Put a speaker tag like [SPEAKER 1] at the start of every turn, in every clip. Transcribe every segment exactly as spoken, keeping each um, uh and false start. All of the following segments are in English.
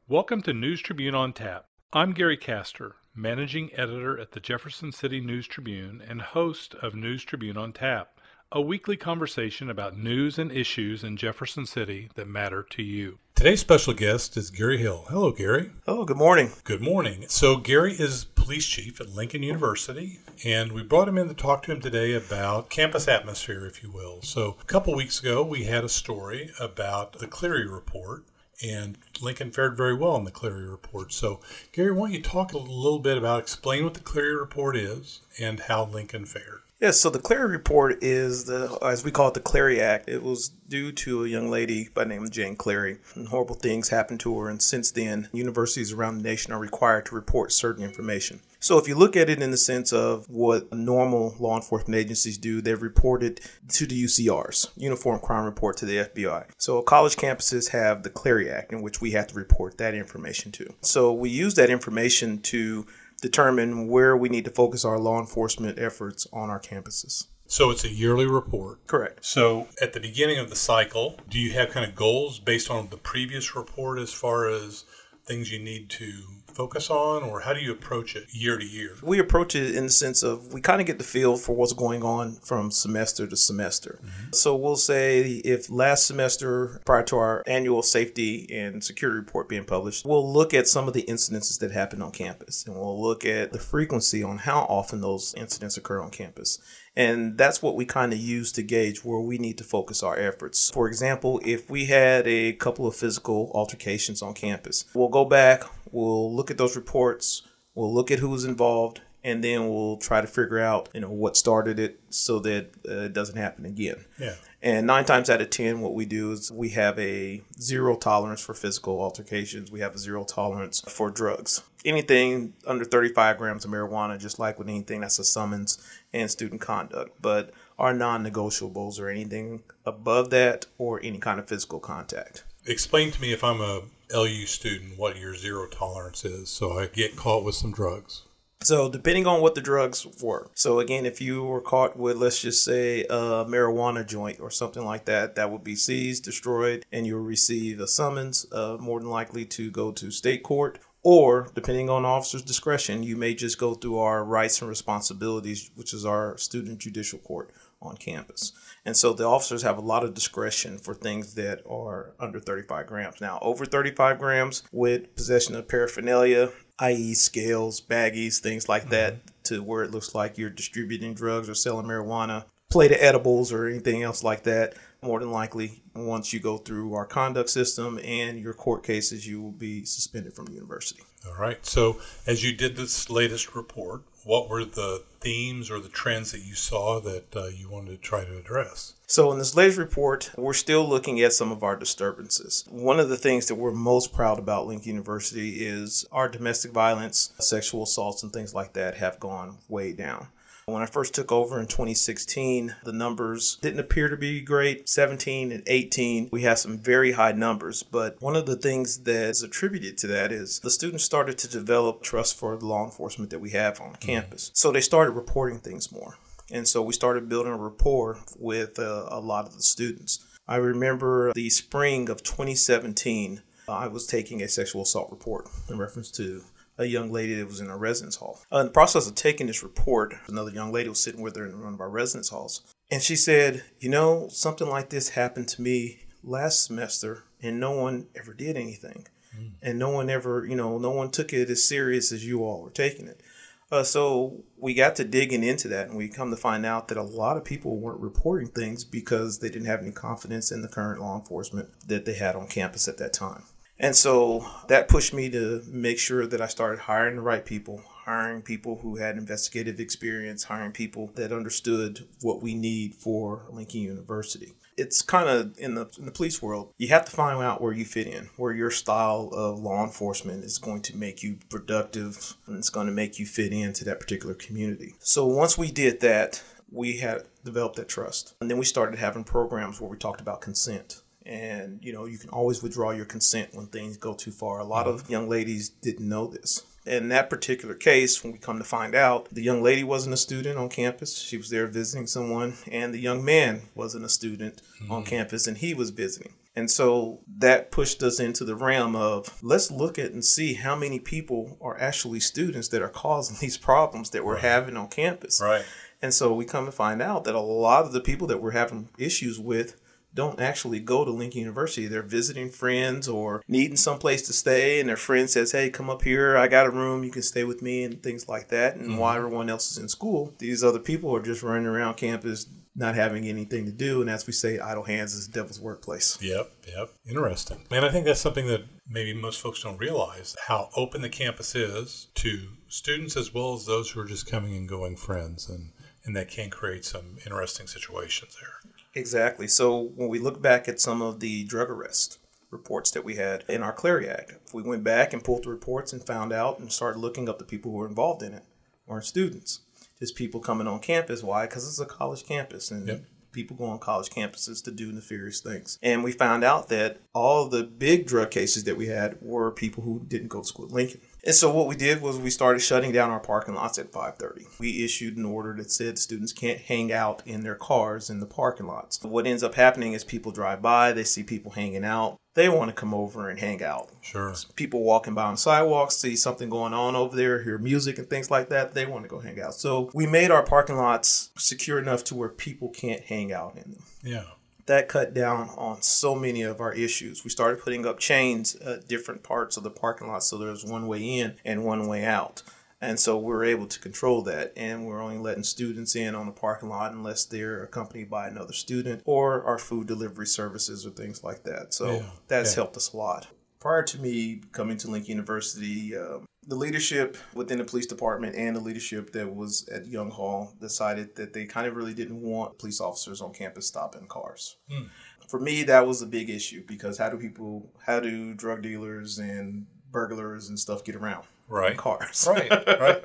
[SPEAKER 1] Welcome to News Tribune on Tap. I'm Gary Castor, Managing Editor at the Jefferson City News Tribune and host of News Tribune on Tap, a weekly conversation about news and issues in Jefferson City that matter to you. Today's special guest is Gary Hill. Hello, Gary.
[SPEAKER 2] Hello, good morning.
[SPEAKER 1] Good morning. So Gary is police chief at Lincoln University, and we brought him in to talk to him today about campus atmosphere, if you will. So a couple weeks ago, we had a story about the Cleary Report, and Lincoln fared very well in the Cleary Report. So, Gary, why don't you talk a little bit about, explain what the Cleary Report is and how Lincoln fared?
[SPEAKER 2] Yes, so the Cleary Report is, the, as we call it, the Cleary Act. It was due to a young lady by the name of Jane Cleary. And horrible things happened to her, and since then, universities around the nation are required to report certain information. So if you look at it in the sense of what normal law enforcement agencies do, they've reported to the U C Rs, Uniform Crime Report, to the F B I. So college campuses have the Cleary Act in which we have to report that information to. So we use that information to determine where we need to focus our law enforcement efforts on our campuses.
[SPEAKER 1] So it's a yearly report.
[SPEAKER 2] Correct.
[SPEAKER 1] So at the beginning of the cycle, do you have kind of goals based on the previous report as far as things you need to focus on, or how do you approach it year to year?
[SPEAKER 2] We approach it in the sense of we kind of get the feel for what's going on from semester to semester. Mm-hmm. So we'll say if last semester, prior to our annual safety and security report being published, we'll look at some of the incidences that happen on campus, and we'll look at the frequency on how often those incidents occur on campus. And that's what we kind of use to gauge where we need to focus our efforts. For example, if we had a couple of physical altercations on campus, we'll go back, we'll look at those reports, we'll look at who was involved, and then we'll try to figure out, you know, what started it so that uh, it doesn't happen again.
[SPEAKER 1] Yeah.
[SPEAKER 2] And nine times out of ten, what we do is we have a zero tolerance for physical altercations. We have a zero tolerance for drugs. Anything under thirty-five grams of marijuana, just like with anything, that's a summons and student conduct. But our non-negotiables are anything above that or any kind of physical contact.
[SPEAKER 1] Explain to me, if I'm a L U student, what your zero tolerance is so I get caught with some drugs.
[SPEAKER 2] So depending on what the drugs were. So again, if you were caught with, let's just say, a marijuana joint or something like that, that would be seized, destroyed, and you'll receive a summons, uh, more than likely to go to state court. Or, depending on officer's discretion, you may just go through our rights and responsibilities, which is our student judicial court on campus. And so the officers have a lot of discretion for things that are under thirty-five grams. Now, over thirty-five grams with possession of paraphernalia, that is scales, baggies, things like mm-hmm. that, to where it looks like you're distributing drugs or selling marijuana, plate of edibles or anything else like that, more than likely, once you go through our conduct system and your court cases, you will be suspended from the university.
[SPEAKER 1] All right. So as you did this latest report, what were the themes or the trends that you saw that uh, you wanted to try to address?
[SPEAKER 2] So in this latest report, we're still looking at some of our disturbances. One of the things that we're most proud about Lincoln University is our domestic violence, sexual assaults, and things like that have gone way down. When I first took over in twenty sixteen, the numbers didn't appear to be great. seventeen and eighteen, we had some very high numbers. But one of the things that's attributed to that is the students started to develop trust for the law enforcement that we have on campus. So they started reporting things more. And so we started building a rapport with uh, a lot of the students. I remember the spring of twenty seventeen, uh, I was taking a sexual assault report in reference to a young lady that was in our residence hall. Uh, in the process of taking this report, another young lady was sitting with her in one of our residence halls. And she said, you know, something like this happened to me last semester and no one ever did anything. Mm. And no one ever, you know, no one took it as serious as you all were taking it. Uh, so we got to digging into that, and we come to find out that a lot of people weren't reporting things because they didn't have any confidence in the current law enforcement that they had on campus at that time. And so that pushed me to make sure that I started hiring the right people, hiring people who had investigative experience, hiring people that understood what we need for Lincoln University. It's kind of in the in the police world, you have to find out where you fit in, where your style of law enforcement is going to make you productive and it's going to make you fit into that particular community. So once we did that, we had developed that trust. And then we started having programs where we talked about consent. And, you know, you can always withdraw your consent when things go too far. A lot of young ladies didn't know this. In that particular case, when we come to find out, the young lady wasn't a student on campus. She was there visiting someone, and the young man wasn't a student mm-hmm. on campus, and he was visiting. And so that pushed us into the realm of let's look at and see how many people are actually students that are causing these problems that we're
[SPEAKER 1] Right.
[SPEAKER 2] having on campus.
[SPEAKER 1] Right.
[SPEAKER 2] And so we come to find out that a lot of the people that we're having issues with don't actually go to Lincoln University. They're visiting friends or needing someplace to stay, and their friend says, hey, come up here. I got a room. You can stay with me and things like that. And mm-hmm. while everyone else is in school, these other people are just running around campus not having anything to do. And as we say, idle hands is the devil's workplace.
[SPEAKER 1] Yep, yep. Interesting. And I think that's something that maybe most folks don't realize, how open the campus is to students as well as those who are just coming and going friends. And, and that can create some interesting situations there.
[SPEAKER 2] Exactly. So when we look back at some of the drug arrest reports that we had in our Clery Act, we went back and pulled the reports and found out and started looking up the people who were involved in it weren't students, just people coming on campus. Why? Because it's a college campus, and yep. people go on college campuses to do nefarious things. And we found out that all the big drug cases that we had were people who didn't go to school at Lincoln. And so what we did was we started shutting down our parking lots at five thirty. We issued an order that said students can't hang out in their cars in the parking lots. What ends up happening is people drive by, they see people hanging out. They want to come over and hang out.
[SPEAKER 1] Sure.
[SPEAKER 2] People walking by on sidewalks, see something going on over there, hear music and things like that. They want to go hang out. So we made our parking lots secure enough to where people can't hang out in them.
[SPEAKER 1] Yeah.
[SPEAKER 2] That cut down on so many of our issues. We started putting up chains at different parts of the parking lot so there's one way in and one way out. And so we're able to control that. And we're only letting students in on the parking lot unless they're accompanied by another student or our food delivery services or things like that. So yeah, that's yeah. helped us a lot. Prior to me coming to Lincoln University, um, the leadership within the police department and the leadership that was at Young Hall decided that they kind of really didn't want police officers on campus stopping cars. Hmm. For me, that was a big issue because how do people, how do drug dealers and burglars and stuff get around?
[SPEAKER 1] Right.
[SPEAKER 2] Cars.
[SPEAKER 1] Right, right.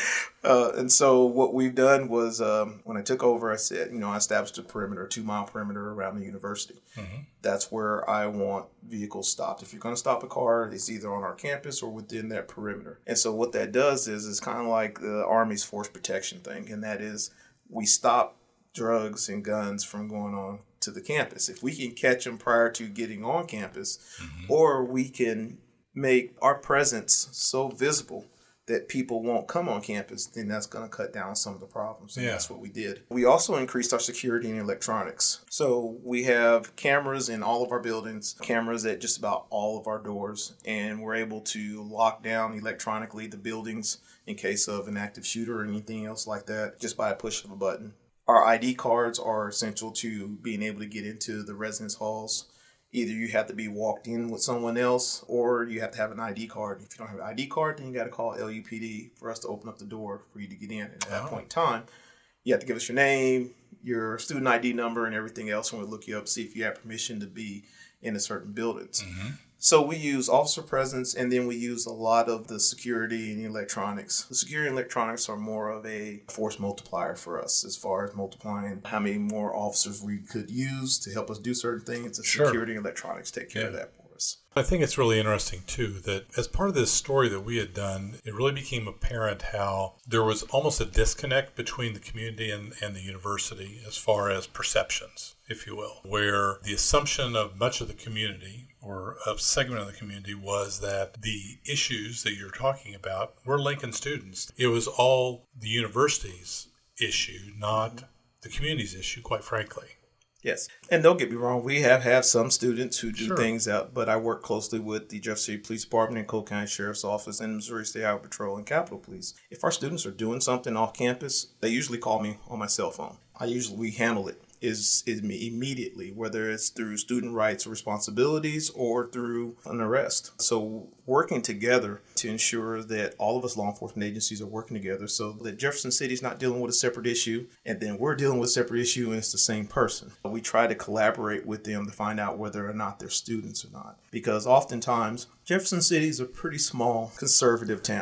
[SPEAKER 2] uh, and so what we've done was um, when I took over, I said, you know, I established a perimeter, a two mile perimeter around the university. Mm-hmm. That's where I want vehicles stopped. If you're going to stop a car, it's either on our campus or within that perimeter. And so what that does is it's kind of like the Army's force protection thing. And that is we stop drugs and guns from going on to the campus. If we can catch them prior to getting on campus, mm-hmm. or we can make our presence so visible that people won't come on campus, then that's going to cut down some of the problems. And yeah. that's what we did. We also increased our security in electronics. So we have cameras in all of our buildings, cameras at just about all of our doors, and we're able to lock down electronically the buildings in case of an active shooter or anything else like that, just by a push of a button. Our I D cards are essential to being able to get into the residence halls. Either you have to be walked in with someone else or you have to have an I D card. If you don't have an I D card, then you got to call L U P D for us to open up the door for you to get in. And at that oh. point in time, you have to give us your name, your student I D number, and everything else. And we'll look you up, see if you have permission to be in a certain buildings. Mm-hmm. So we use officer presence, and then we use a lot of the security and electronics. The security and electronics are more of a force multiplier for us as far as multiplying how many more officers we could use to help us do certain things. The sure. security and electronics take care yeah. of that for us.
[SPEAKER 1] I think it's really interesting, too, that as part of this story that we had done, it really became apparent how there was almost a disconnect between the community and, and the university as far as perceptions, if you will, where the assumption of much of the community or a segment of the community was that the issues that you're talking about were Lincoln students. It was all the university's issue, not the community's issue, quite frankly.
[SPEAKER 2] Yes. And don't get me wrong, we have had some students who do
[SPEAKER 1] sure.
[SPEAKER 2] things out, but I work closely with the Jefferson City Police Department and Cole County Sheriff's Office and Missouri State Highway Patrol and Capitol Police. If our students are doing something off campus, they usually call me on my cell phone. I usually we handle it. Is, is immediately, whether it's through student rights or responsibilities or through an arrest. So working together to ensure that all of us law enforcement agencies are working together so that Jefferson City is not dealing with a separate issue and then we're dealing with a separate issue and it's the same person. We try to collaborate with them to find out whether or not they're students or not. Because oftentimes, Jefferson City is a pretty small conservative town.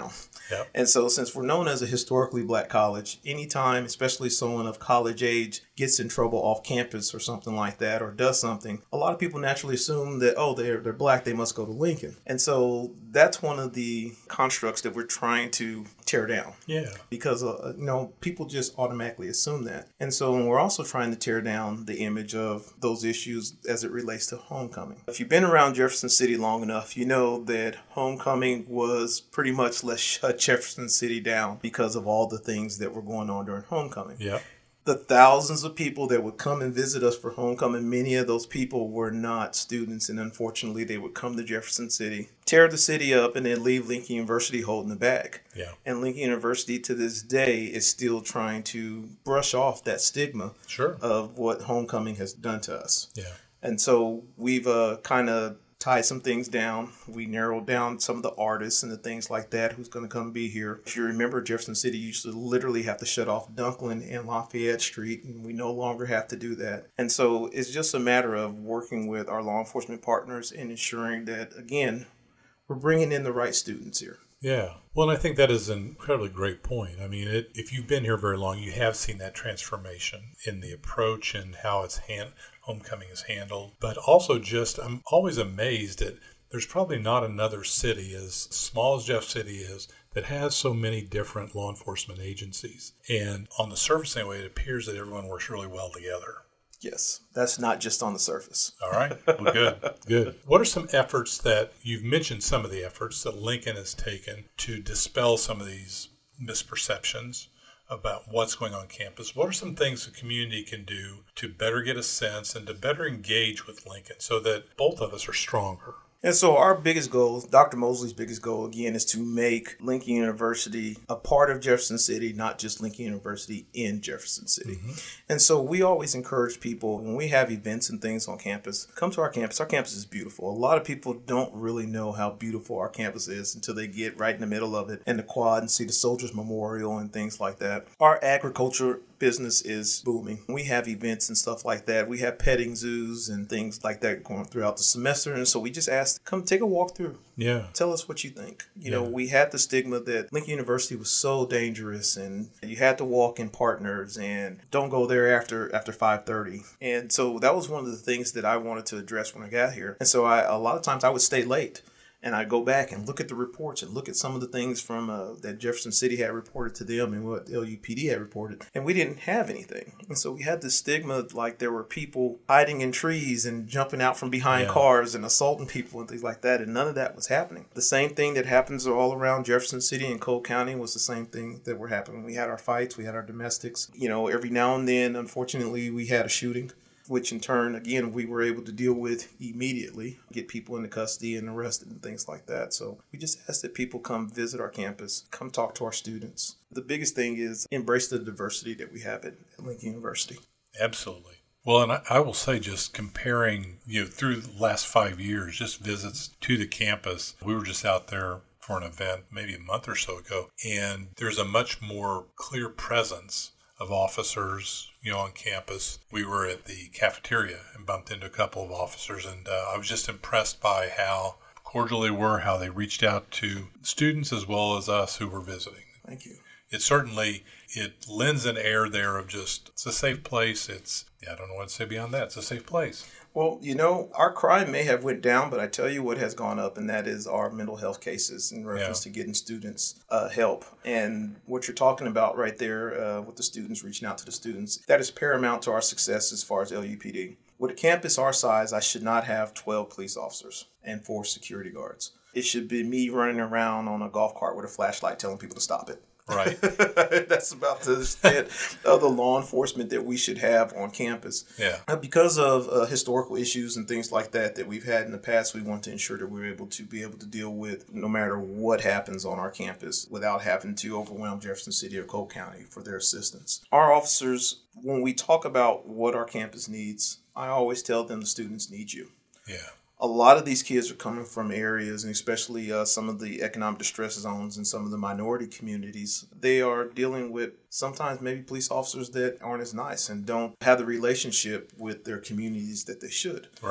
[SPEAKER 1] Yep.
[SPEAKER 2] And so since we're known as a historically black college, anytime, especially someone of college age, gets in trouble off campus or something like that, or does something, a lot of people naturally assume that, oh, they're, they're black, they must go to Lincoln. And so that's one of the constructs that we're trying to tear down.
[SPEAKER 1] Yeah.
[SPEAKER 2] Because, uh, you know, people just automatically assume that. And so we're also trying to tear down the image of those issues as it relates to homecoming. If you've been around Jefferson City long enough, you know that homecoming was pretty much let's shut Jefferson City down because of all the things that were going on during homecoming.
[SPEAKER 1] Yeah.
[SPEAKER 2] The thousands of people that would come and visit us for homecoming, many of those people were not students, and unfortunately they would come to Jefferson City, tear the city up, and then leave Lincoln University holding the bag.
[SPEAKER 1] Yeah.
[SPEAKER 2] And Lincoln University to this day is still trying to brush off that stigma
[SPEAKER 1] Sure.
[SPEAKER 2] of what homecoming has done to us.
[SPEAKER 1] Yeah.
[SPEAKER 2] And so we've uh, kind of tied some things down. We narrowed down some of the artists and the things like that, who's going to come be here. If you remember, Jefferson City used to literally have to shut off Dunklin and Lafayette Street, and we no longer have to do that. And so it's just a matter of working with our law enforcement partners and ensuring that, again, we're bringing in the right students here.
[SPEAKER 1] Yeah. Well, and I think that is an incredibly great point. I mean, it, if you've been here very long, you have seen that transformation in the approach and how it's hand, homecoming is handled. But also just, I'm always amazed that there's probably not another city as small as Jeff City is that has so many different law enforcement agencies. And on the surface anyway, it appears that everyone works really well together.
[SPEAKER 2] Yes, that's not just on the surface.
[SPEAKER 1] All right. Well, good. Good. What are some efforts that you've mentioned, some of the efforts that Lincoln has taken to dispel some of these misperceptions about what's going on campus? What are some things the community can do to better get a sense and to better engage with Lincoln so that both of us are stronger?
[SPEAKER 2] And so our biggest goal, Doctor Mosley's biggest goal, again, is to make Lincoln University a part of Jefferson City, not just Lincoln University in Jefferson City. Mm-hmm. And so we always encourage people, when we have events and things on campus, come to our campus. Our campus is beautiful. A lot of people don't really know how beautiful our campus is until they get right in the middle of it and the quad and see the Soldiers Memorial and things like that. Our agriculture business is booming. We have events and stuff like that. We have petting zoos and things like that going throughout the semester. And so we just asked, come take a walk through.
[SPEAKER 1] Yeah.
[SPEAKER 2] Tell us what you think. You
[SPEAKER 1] yeah.
[SPEAKER 2] know, we had the stigma that Lincoln University was so dangerous and you had to walk in partners and don't go there after after five thirty. And so that was one of the things that I wanted to address when I got here. And so I a lot of times I would stay late. And I go back and look at the reports and look at some of the things from uh, that Jefferson City had reported to them and what L U P D had reported. And we didn't have anything. And so we had this stigma like there were people hiding in trees and jumping out from behind
[SPEAKER 1] yeah.
[SPEAKER 2] cars and assaulting people and things like that. And none of that was happening. The same thing that happens all around Jefferson City and Cole County was the same thing that were happening. We had our fights. We had our domestics. You know, every now and then, unfortunately, we had a shooting, which in turn, again, we were able to deal with immediately, get people into custody and arrested and things like that. So we just ask that people come visit our campus, come talk to our students. The biggest thing is embrace the diversity that we have at Lincoln University.
[SPEAKER 1] Absolutely. Well, and I, I will say just comparing, you know, through the last five years, just visits to the campus, we were just out there for an event maybe a month or so ago, and there's a much more clear presence of officers, you know, on campus. We were at the cafeteria and bumped into a couple of officers, and uh, I was just impressed by how cordial they were, how they reached out to students as well as us who were visiting.
[SPEAKER 2] Thank you.
[SPEAKER 1] It certainly, it lends an air there of just, it's a safe place. It's, yeah, I don't know what to say beyond that. It's a safe place.
[SPEAKER 2] Well, you know, our crime may have went down, but I tell you what has gone up, and that is our mental health cases in reference yeah. to getting students uh, help. And what you're talking about right there uh, with the students, reaching out to the students, that is paramount to our success as far as L U P D. With a campus our size, I should not have twelve police officers and four security guards. It should be me running around on a golf cart with a flashlight telling people to stop it.
[SPEAKER 1] Right.
[SPEAKER 2] That's about the extent of the law enforcement that we should have on campus.
[SPEAKER 1] Yeah.
[SPEAKER 2] Because of uh, historical issues and things like that that we've had in the past, we want to ensure that we're able to be able to deal with no matter what happens on our campus without having to overwhelm Jefferson City or Cole County for their assistance. Our officers, when we talk about what our campus needs, I always tell them the students need you.
[SPEAKER 1] Yeah.
[SPEAKER 2] A lot of these kids are coming from areas, and especially uh, some of the economic distress zones and some of the minority communities. They are dealing with sometimes maybe police officers that aren't as nice and don't have the relationship with their communities that they should.
[SPEAKER 1] Right.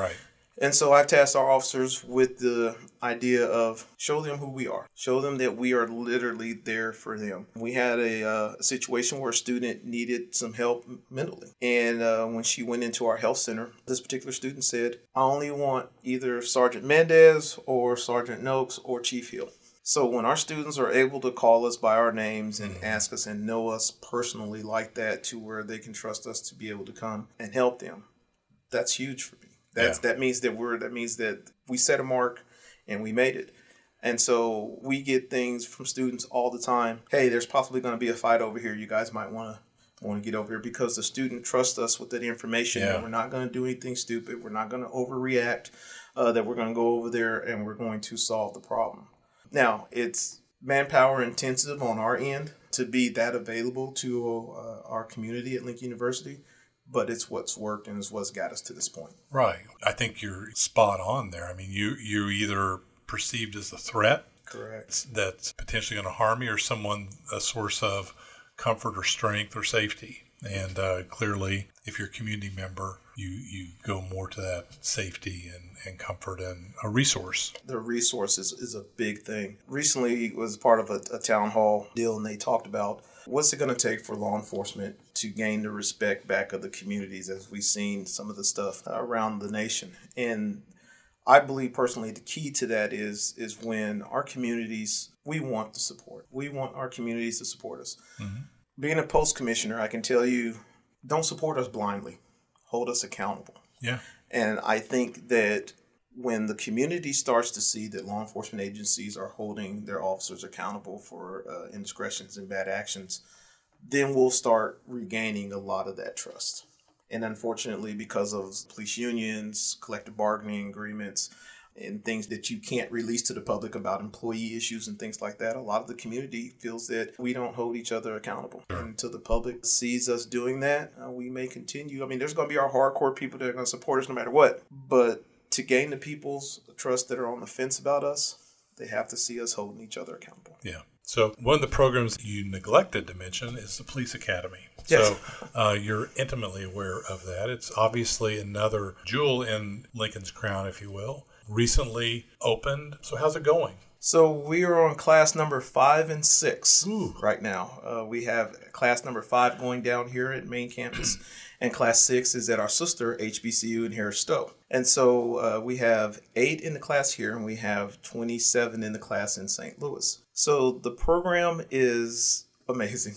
[SPEAKER 2] And so I tasked our officers with the idea of show them who we are. Show them that we are literally there for them. We had a, uh, a situation where a student needed some help mentally. And uh, when she went into our health center, this particular student said, I only want either Sergeant Mendez or Sergeant Noakes or Chief Hill. So when our students are able to call us by our names and mm-hmm. ask us and know us personally like that, to where they can trust us to be able to come and help them, that's huge for me. That's yeah. that means that we're that means that we set a mark and we made it. And so we get things from students all the time. Hey, there's possibly going to be a fight over here. You guys might want to want to get over here, because the student trusts us with that information. Yeah. That we're not going to do anything stupid. We're not going to overreact. Uh, that we're going to go over there and we're going to solve the problem. Now, it's manpower intensive on our end to be that available to uh, our community at Lincoln University. But it's what's worked and it's what's got us to this point.
[SPEAKER 1] Right. I think you're spot on there. I mean, you, you're either perceived as a threat.
[SPEAKER 2] Correct.
[SPEAKER 1] That's potentially going to harm you, or someone, a source of comfort or strength or safety. And uh, clearly, if you're a community member, you, you go more to that safety and, and comfort and a resource.
[SPEAKER 2] The resource is, is a big thing. Recently, was part of a, a town hall deal, and they talked about what's it going to take for law enforcement to gain the respect back of the communities, as we've seen some of the stuff around the nation. And I believe personally the key to that is is when our communities, we want the support. We want our communities to support us. Mm-hmm. Being a post commissioner, I can tell you, don't support us blindly. Hold us accountable.
[SPEAKER 1] Yeah.
[SPEAKER 2] And I think that when the community starts to see that law enforcement agencies are holding their officers accountable for uh, indiscretions and bad actions, then we'll start regaining a lot of that trust. And unfortunately, because of police unions, collective bargaining agreements, and things that you can't release to the public about employee issues and things like that, a lot of the community feels that we don't hold each other accountable. Sure. And until the public sees us doing that, uh, we may continue. I mean, there's going to be our hardcore people that are going to support us no matter what. But to gain the people's trust that are on the fence about us, they have to see us holding each other accountable.
[SPEAKER 1] Yeah. So one of the programs you neglected to mention is the Police Academy.
[SPEAKER 2] Yes.
[SPEAKER 1] So uh, you're intimately aware of that. It's obviously another jewel in Lincoln's crown, if you will. Recently opened. So how's it going?
[SPEAKER 2] So we are on class number five and six
[SPEAKER 1] Ooh.
[SPEAKER 2] right now. Uh, we have class number five going down here at main campus, and class six is at our sister H B C U in Harris Stowe. And so uh, we have eight in the class here, and we have twenty-seven in the class in Saint Louis. So the program is amazing.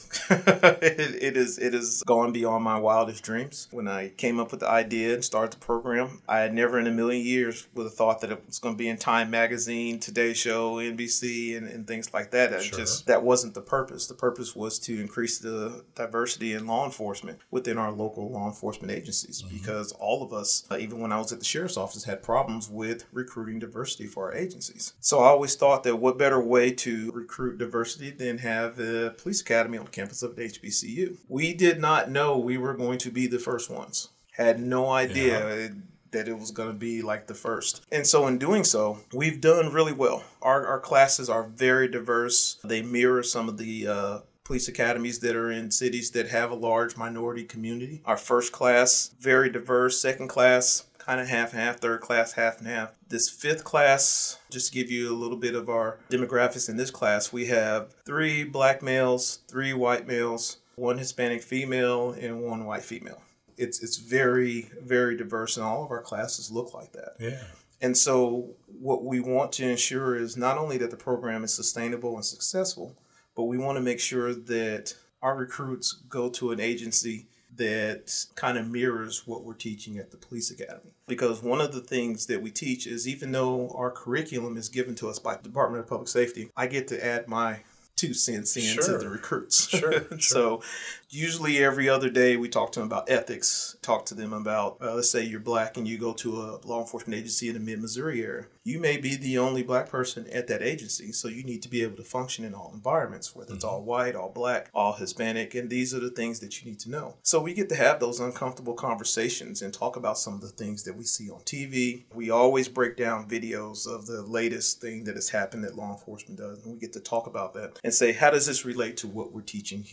[SPEAKER 2] it, it is it has gone beyond my wildest dreams. When I came up with the idea and started the program, I had never in a million years would have thought that it was going to be in Time Magazine, Today Show, N B C, and, and things like that.
[SPEAKER 1] Sure.
[SPEAKER 2] Just that wasn't the purpose. The purpose was to increase the diversity in law enforcement within our local law enforcement agencies, mm-hmm. because all of us, uh, even when I was at the sheriff's office, had problems with recruiting diversity for our agencies. So I always thought that what better way to recruit diversity than have the police academy on the campus of H B C U. We did not know we were going to be the first ones. Had no idea yeah. that it was going to be like the first. And so in doing so, we've done really well. Our, our classes are very diverse. They mirror some of the uh, police academies that are in cities that have a large minority community. Our first class, very diverse. Second class, kind of half and half. Third class, half and half. This fifth class, just to give you a little bit of our demographics in this class, we have three black males, three white males, one Hispanic female, and one white female. It's it's very, very diverse, and all of our classes look like that.
[SPEAKER 1] Yeah.
[SPEAKER 2] And so what we want to ensure is not only that the program is sustainable and successful, but we want to make sure that our recruits go to an agency that kind of mirrors what we're teaching at the police academy. Because one of the things that we teach is, even though our curriculum is given to us by the Department of Public Safety, I get to add my two cents into
[SPEAKER 1] sure.
[SPEAKER 2] the recruits.
[SPEAKER 1] Sure, sure.
[SPEAKER 2] So usually every other day we talk to them about ethics, talk to them about, uh, let's say you're black and you go to a law enforcement agency in the mid-Missouri area. You may be the only black person at that agency, so you need to be able to function in all environments, whether it's mm-hmm. all white, all black, all Hispanic, and these are the things that you need to know. So we get to have those uncomfortable conversations and talk about some of the things that we see on T V. We always break down videos of the latest thing that has happened that law enforcement does, and we get to talk about that and say, how does this relate to what we're teaching here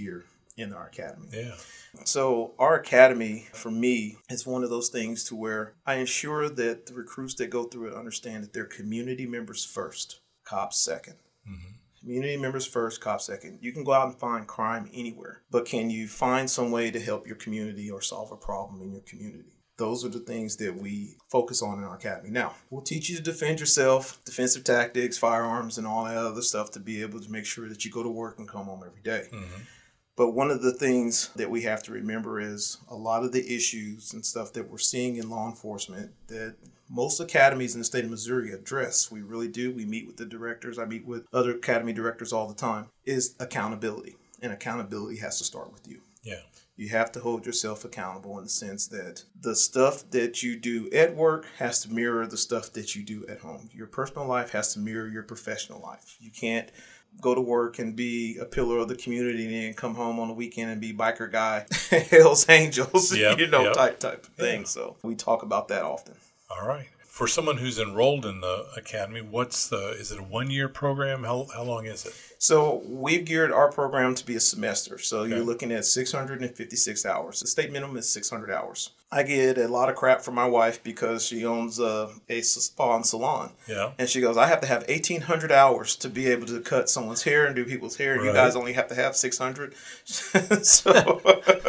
[SPEAKER 2] in our academy.
[SPEAKER 1] Yeah.
[SPEAKER 2] So our academy, for me, is one of those things to where I ensure that the recruits that go through it understand that they're community members first, cops second. Mm-hmm. Community members first, cops second. You can go out and find crime anywhere, but can you find some way to help your community or solve a problem in your community? Those are the things that we focus on in our academy. Now, we'll teach you to defend yourself, defensive tactics, firearms, and all that other stuff to be able to make sure that you go to work and come home every day. Mm-hmm. But one of the things that we have to remember is a lot of the issues and stuff that we're seeing in law enforcement that most academies in the state of Missouri address, we really do. We meet with the directors. I meet with other academy directors all the time, is accountability. And accountability has to start with you.
[SPEAKER 1] Yeah.
[SPEAKER 2] You have to hold yourself accountable in the sense that the stuff that you do at work has to mirror the stuff that you do at home. Your personal life has to mirror your professional life. You can't go to work and be a pillar of the community and then come home on the weekend and be biker guy, Hell's Angels, yep, you know, yep. type type of thing. Yeah. So we talk about that often.
[SPEAKER 1] All right. For someone who's enrolled in the academy, what's the, is it a one-year program? How how long is it?
[SPEAKER 2] So we've geared our program to be a semester. So okay. You're looking at six hundred fifty-six hours. The state minimum is six hundred hours. I get a lot of crap from my wife because she owns a, a spa and salon.
[SPEAKER 1] Yeah.
[SPEAKER 2] And she goes, I have to have eighteen hundred hours to be able to cut someone's hair and do people's hair. And right. You guys only have to have six hundred. so...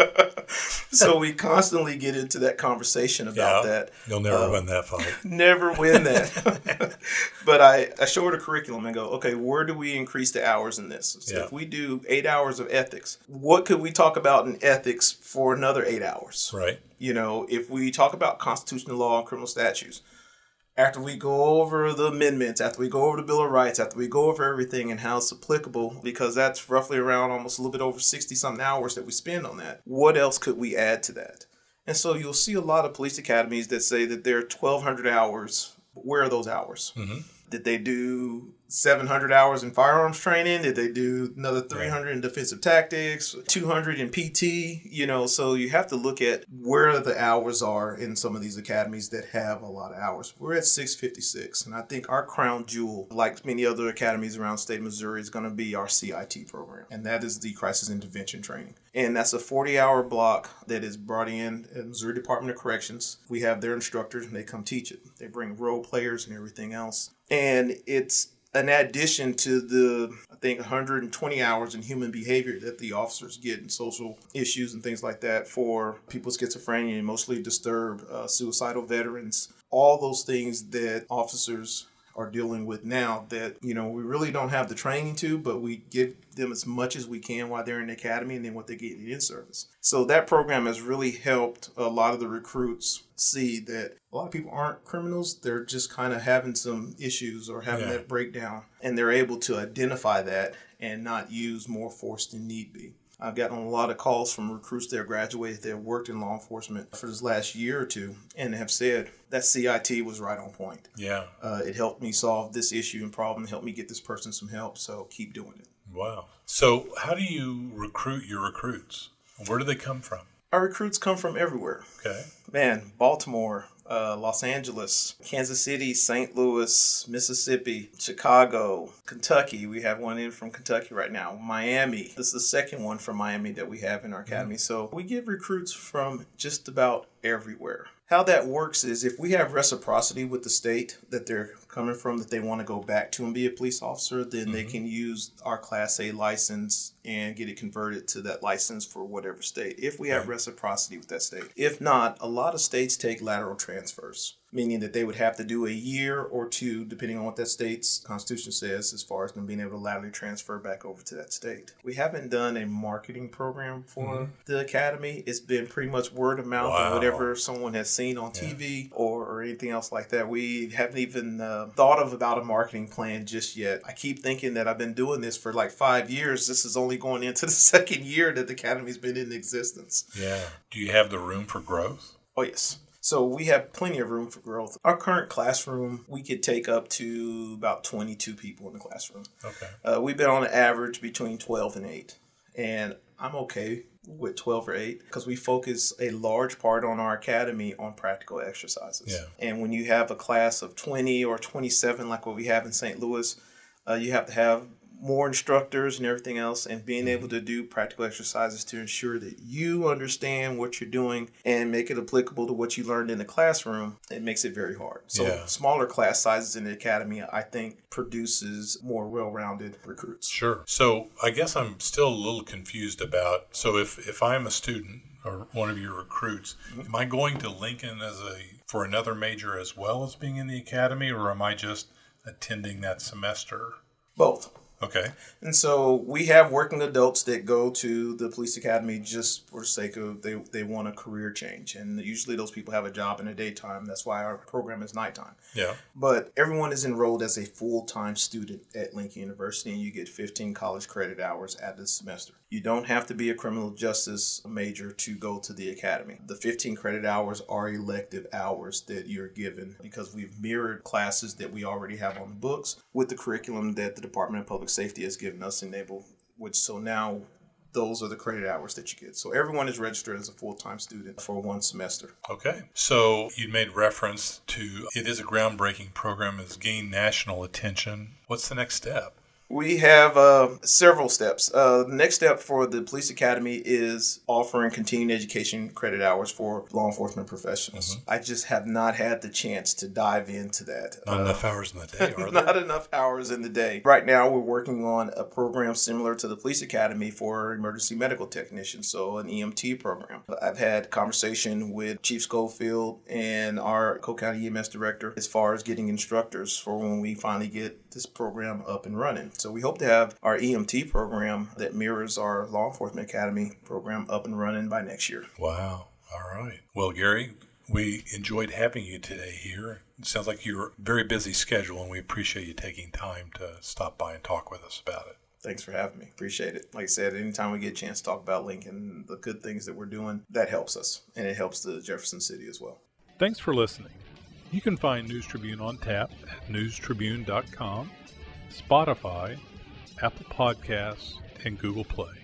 [SPEAKER 2] So we constantly get into that conversation about yeah, that.
[SPEAKER 1] You'll never uh, win that fight.
[SPEAKER 2] Never win that. But I, I show her the curriculum and go, okay, where do we increase the hours in this? So yeah. If we do eight hours of ethics, what could we talk about in ethics for another eight hours?
[SPEAKER 1] Right.
[SPEAKER 2] You know, if we talk about constitutional law and criminal statutes, after we go over the amendments, after we go over the Bill of Rights, after we go over everything and how it's applicable, because that's roughly around almost a little bit over sixty-something hours that we spend on that, what else could we add to that? And so you'll see a lot of police academies that say that they're twelve hundred hours. Where are those hours? Mm-hmm. Did they do seven hundred hours in firearms training? Did they do another three hundred yeah. in defensive tactics, two hundred in P T? You know, so you have to look at where the hours are in some of these academies that have a lot of hours. We're at six fifty-six, and I think our crown jewel, like many other academies around the state of Missouri, is going to be our C I T program, and that is the Crisis Intervention Training. And that's a forty-hour block that is brought in at Missouri Department of Corrections. We have their instructors, and they come teach it. They bring role players and everything else. And it's an addition to the, I think, one hundred twenty hours in human behavior that the officers get in social issues and things like that for people with schizophrenia, emotionally disturbed, uh, suicidal veterans, all those things that officers are dealing with now that, you know, we really don't have the training to, but we give them as much as we can while they're in the academy and then what they get in service. So that program has really helped a lot of the recruits see that a lot of people aren't criminals. They're just kind of having some issues or having yeah. that breakdown, and they're able to identify that and not use more force than need be. I've gotten a lot of calls from recruits that have graduated that have worked in law enforcement for this last year or two and have said that C I T was right on point.
[SPEAKER 1] Yeah.
[SPEAKER 2] Uh, it helped me solve this issue and problem, helped me get this person some help, so keep doing it.
[SPEAKER 1] Wow. So how do you recruit your recruits? Where do they come from?
[SPEAKER 2] Our recruits come from everywhere.
[SPEAKER 1] Okay.
[SPEAKER 2] Man, Baltimore, uh, Los Angeles, Kansas City, Saint Louis, Mississippi, Chicago, Kentucky. We have one in from Kentucky right now. Miami. This is the second one from Miami that we have in our academy. Mm-hmm. So we get recruits from just about everywhere. How that works is if we have reciprocity with the state that they're coming from, that they want to go back to and be a police officer, then mm-hmm. they can use our Class A license and get it converted to that license for whatever state, if we have right. reciprocity with that state. If not, a lot of states take lateral transfers, meaning that they would have to do a year or two, depending on what that state's constitution says, as far as them being able to laterally transfer back over to that state. We haven't done a marketing program for mm-hmm. the academy. It's been pretty much word of mouth wow. and whatever someone has seen on T V yeah. or, or anything else like that. We haven't even uh, thought of about a marketing plan just yet. I keep thinking that I've been doing this for like five years. This is only going into the second year that the academy's been in existence.
[SPEAKER 1] Yeah. Do you have the room for growth?
[SPEAKER 2] Oh, yes. So we have plenty of room for growth. Our current classroom, we could take up to about twenty-two people in the classroom.
[SPEAKER 1] Okay.
[SPEAKER 2] Uh, we've been on an average between twelve and eight. And I'm okay with twelve or eight because we focus a large part on our academy on practical exercises.
[SPEAKER 1] Yeah.
[SPEAKER 2] And when you have a class of twenty or twenty-seven like what we have in Saint Louis, uh, you have to have more instructors and everything else, and being able to do practical exercises to ensure that you understand what you're doing and make it applicable to what you learned in the classroom, it makes it very hard. So
[SPEAKER 1] Yeah.
[SPEAKER 2] smaller class sizes in the academy, I think, produces more well-rounded recruits.
[SPEAKER 1] Sure. So I guess I'm still a little confused about, so if, if I'm a student or one of your recruits, am I going to Lincoln as a for another major as well as being in the academy, or am I just attending that semester?
[SPEAKER 2] Both.
[SPEAKER 1] Okay.
[SPEAKER 2] And so we have working adults that go to the police academy just for the sake of they, they want a career change. And usually those people have a job in the daytime. That's why our program is nighttime.
[SPEAKER 1] Yeah.
[SPEAKER 2] But everyone is enrolled as a full-time student at Lincoln University, and you get fifteen college credit hours at this semester. You don't have to be a criminal justice major to go to the academy. The fifteen credit hours are elective hours that you're given because we've mirrored classes that we already have on the books with the curriculum that the Department of Public Safety has given us, Enable, which so now those are the credit hours that you get. So everyone is registered as a full-time student for one semester.
[SPEAKER 1] Okay. So you made reference to it is a groundbreaking program, has gained national attention. What's the next step?
[SPEAKER 2] We have uh, several steps. Uh, the next step for the Police Academy is offering continuing education credit hours for law enforcement professionals. Mm-hmm. I just have not had the chance to dive into that.
[SPEAKER 1] Not uh, enough hours in the day, are
[SPEAKER 2] Not
[SPEAKER 1] there?
[SPEAKER 2] enough hours in the day. Right now, we're working on a program similar to the Police Academy for emergency medical technicians, so an E M T program. I've had conversation with Chief Schofield and our Cole County E M S director as far as getting instructors for when we finally get this program up and running. So we hope to have our E M T program that mirrors our Law Enforcement Academy program up and running by next year.
[SPEAKER 1] Wow. All right. Well, Gary, we enjoyed having you today here. It sounds like you're a very busy schedule, and we appreciate you taking time to stop by and talk with us about it.
[SPEAKER 2] Thanks for having me. Appreciate it. Like I said, anytime we get a chance to talk about Lincoln, the good things that we're doing, that helps us, and it helps the Jefferson City as well.
[SPEAKER 1] Thanks for listening. You can find News Tribune on tap at news tribune dot com, Spotify, Apple Podcasts, and Google Play.